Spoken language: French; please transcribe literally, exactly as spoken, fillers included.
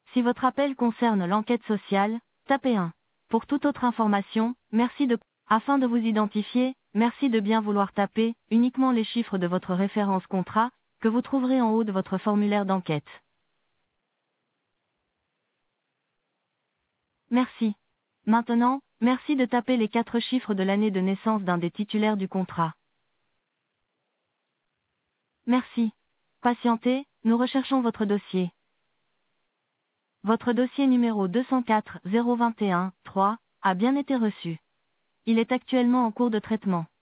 Si votre appel concerne l'enquête sociale, tapez un. Pour toute autre information, merci de... Afin de vous identifier, merci de bien vouloir taper uniquement les chiffres de votre référence contrat, que vous trouverez en haut de votre formulaire d'enquête. Merci. Maintenant, merci de taper les quatre chiffres de l'année de naissance d'un des titulaires du contrat. Merci. Patientez, nous recherchons votre dossier. Votre dossier numéro deux cent quatre zéro vingt et un trois a bien été reçu. Il est actuellement en cours de traitement.